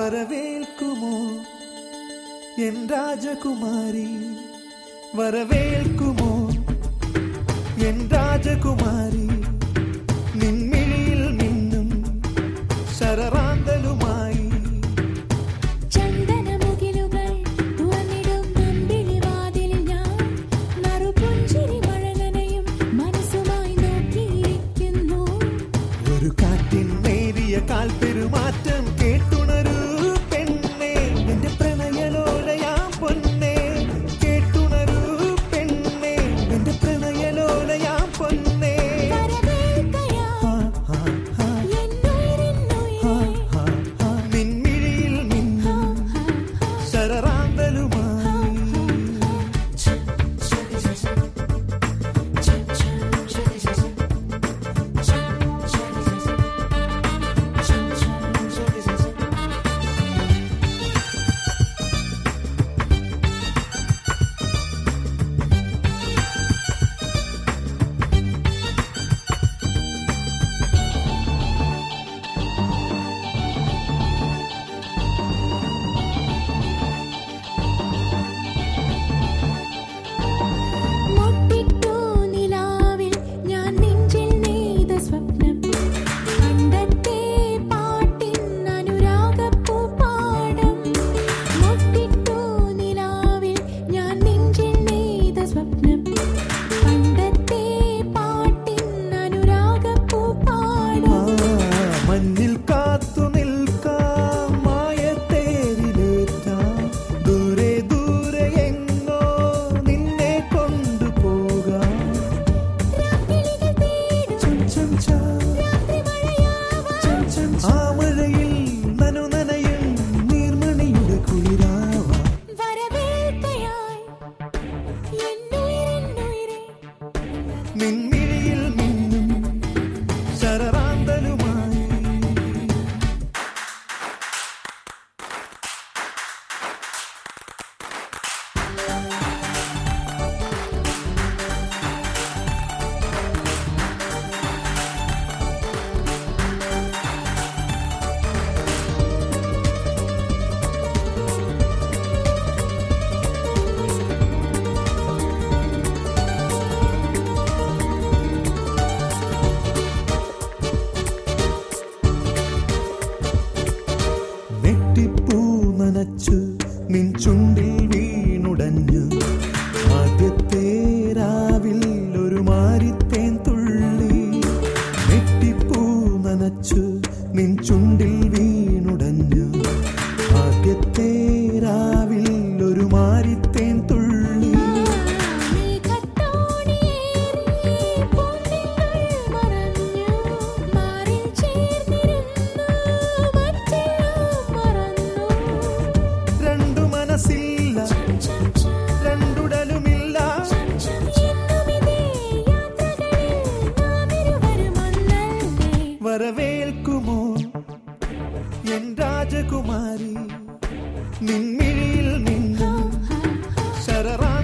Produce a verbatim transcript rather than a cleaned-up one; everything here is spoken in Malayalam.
വരവേൽക്കുമോ എൻ രാജകുമാരി, വരവേൽക്കുമോ എൻ രാജകുമാരി, നിൻമിഴിയിൽ മിന്നും ശരറാന്തലുമായി. ചന്ദനമുകിലുകൾ തുറന്നിടും അമ്പിളിവാതിലിൽ ഞാൻ നറുപുഞ്ചിരി മഴനനയും മനസ്സുമായി നോക്കിയിരിക്കുന്നു. ഒരു കാറ്റിൻ നേരിയ കാൽപ്പെരുമാറ്റം കേട്ടുണരൂ പെണ്ണേ, നിന്റെ പ്രണയലോലയാം പൊന്നേ. കേട്ടുണരൂ പെണ്ണേ, നിന്റെ പ്രണയലോലയാം പൊന്നേ. നിൻമിഴിയിൽ മിന്നും ശരറാന്തലുമായി. മുട്ടിട്ടു നിലാവിൽ ഞാൻ നെഞ്ചിൽ നെയ്ത സ്വപ്നം, പണ്ടത്തെ പാട്ടിൻ അനുരാഗപ്പൂപ്പാടം. മുട്ടിട്ടു നിലാവിൽ ഞാൻ നെഞ്ചിൽ നെയ്ത സ്വപ്നം, പണ്ടത്തെ പാട്ടിൻ അനുരാഗപ്പൂപ്പാടം. മഞ്ഞിൽ കാത്തു നിൽക്കാം, മായത്തേരിലേറ്റാം, ദൂരെ ദൂരെ എങ്ങോ നിന്നെ കൊണ്ടുപോകാം. രാത്രികൾ തേടും ചം ചം ചാ, രാത്രി മഴയാവാം. ചം ചം ചാ. ആ മഴയിൽ നനു നനയും നീർമണിയുടെ കുളിരാവാം. വരവേൽക്കയായി എന്നുയിരെന്നുയിരേ, നിൻമിഴിയിൽ മിന്നും ശരറാന്തലുമായി. നെറ്റിപ്പൂ നനച്ചു നിൻ ചുണ്ടിൽ വീണുടഞ്ഞു, ആദ്യത്തെ രാവിൽ ഒരു മാരിത്തേൻ തുള്ളി. നെറ്റിപ്പൂ നനച്ചു നിൻ ചുണ്ടിൽ വീണുടഞ്ഞു, ആദ്യത്തെ രാവിൽ ഒരു മാരിത്തേൻ തുള്ളി. മേഘത്തോണിയേറി പൂന്തിങ്കൾ മറഞ്ഞു, മാറിൽ ചേർന്നിരുന്നു മറ്റെല്ലാം മറന്നു. രണ്ടു മനസ്സില്ല, രണ്ടുടലുമില്ല, എന്നുമിതേ യാത്രകളിൽ നാം ഇരുവരും ഒന്നല്ലേ. വരവേൽക്കുമോ എൻ രാജകുമാരി, നിൻമിഴിയിൽ മിന്നും ശരറാ